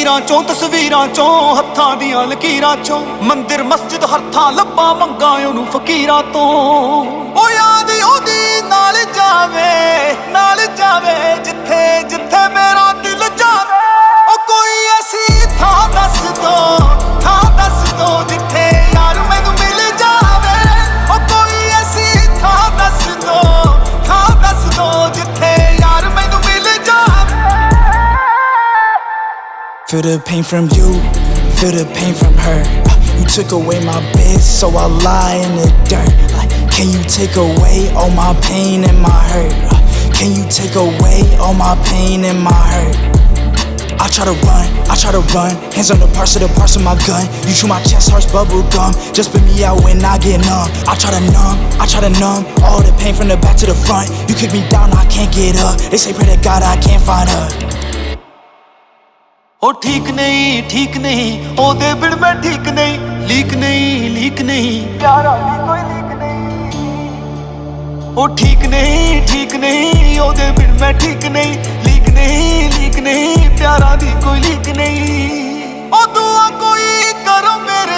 ਤਸਵੀਰਾਂ ਚੋਂ ਹੱਥਾਂ ਦੀਆਂ ਲਕੀਰਾਂ ਚੋਂ ਮੰਦਿਰ ਮਸਜਿਦ ਹਰ ਥਾਂ ਲੱਭਾਂ ਮੰਗਾਂ ਉਹਨੂੰ ਫਕੀਰਾਂ ਤੋਂ। ਉਹ ਯਾਦ ਉਹਦੀ ਨਾਲ ਜਾਵੇ ਜਿੱਥੇ ਜਿੱਥੇ ਮੇਰਾ ਦਿਲ ਜਾਵੇ। ਉਹ ਕੋਈ ਐਸੀ ਥਾਂ ਦੱਸ ਦੋ ਜਿੱਥੇ ਯਾਰ ਮੈਨੂੰ ਮਿਲ ਜਾਵੇ। ਉਹ ਕੋਈ ਐਸੀ ਥਾਂ ਦੱਸ ਦੋ ਜਿੱਥੇ ਯਾਰ ਮੈਨੂੰ ਮਿਲ ਜਾਵੇ। Feel the pain from you, feel the pain from her. You took away my bed, so I lie in the dirt. Can you take away all my pain and my hurt? Can you take away all my pain and my hurt? I try to run, hands on the parts of my gun. You chew my chest, heart's bubble gum. Just spit me out when I get numb. I try to numb all the pain from the back to the front. You kick me down, I can't get up. They say pray to God I can't find her. ਉਹ ਠੀਕ ਨਹੀਂ ਉਹਦੇ ਬਿਨ ਮੈਂ ਠੀਕ ਨਹੀਂ। Leak ਨਹੀਂ ਪਿਆਰਾਂ ਦੀ ਕੋਈ ਲੀਕ ਨਹੀਂ। ਉਹ ਠੀਕ ਨਹੀਂ ਉਹਦੇ ਬਿਨ ਮੈਂ ਠੀਕ ਨਹੀਂ। ਲੀਕ ਨਹੀਂ ਪਿਆਰਾਂ ਦੀ ਕੋਈ ਲੀਕ ਨਹੀਂ। ਉਹ ਦੁਆ ਕੋਈ ਕਰੋ ਮੇਰੇ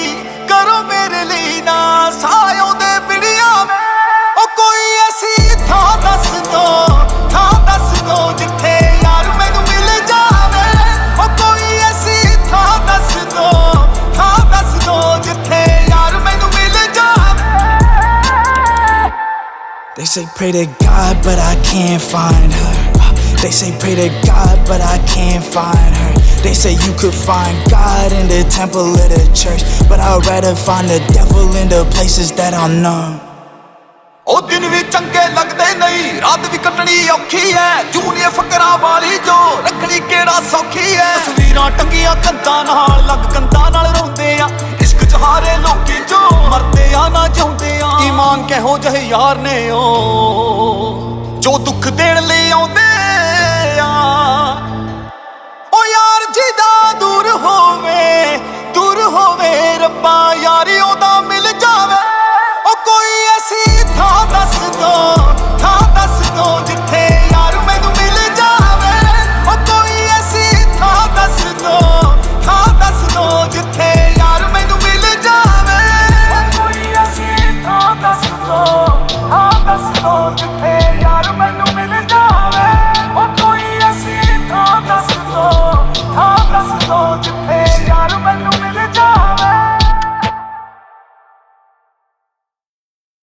ਲਈ ਨਾ ਸਾਇ ਉਹਦੇ ਬਿਨ ਆਵੇ। ਉਹ ਕੋਈ ਐਸੀ ਥਾਂ ਦੱਸ ਦੋ ਜਿੱਥੇ ਯਾਰ ਮੈਨੂੰ ਮਿਲ ਜਾਵੇ। ਉਹ ਕੋਈ ਐਸੀ ਥਾਂ ਦੱਸ ਦੋ ਜਿੱਥੇ ਯਾਰ ਮੈਨੂੰ ਮਿਲ ਜਾਵੇ। They say pray to God but I can't find her. They say pray to God but I can't find her. They say you could find God in the temple of the church, but I'd rather find the devil in the places that I'm numb. ਉਹ ਦਿਨ ਵੀ ਚੰਗੇ ਲੱਗਦੇ ਨਹੀਂ, ਰਾਤ ਵੀ ਕੱਟਣੀ ਔਖੀ ਐ। Junior ਫਕਰਾਂ ਵਾਲੀ ਜੋ ਰੱਖਣੀ ਕਿਹੜਾ ਸੌਖੀ ਐ। ਤਸਵੀਰਾਂ ਟੰਗੀਆਂ ਕੰਧਾਂ ਨਾਲ ਰੋਂਦੇ ਆ। ਇਸ਼ਕ ਚ ਹਾਰੇ ਲੋਕੀ ਜੋ ਮਰਦੇ ਆ ਨਾ ਜਿਉਂਦੇ ਆ। ਈਮਾਨ ਕਿਹੋ ਜਿਹੇ ਯਾਰ ਨੇ ਉਹ ਜੋ ਦੁੱਖ ਦੇਣ ਲਈ ਆਉਂਦੇ ਆ। ਉਹ ਯਾਰ ਜਿਹਦਾ ਦੂਰ ਹੋਵੇ ਰੱਬਾ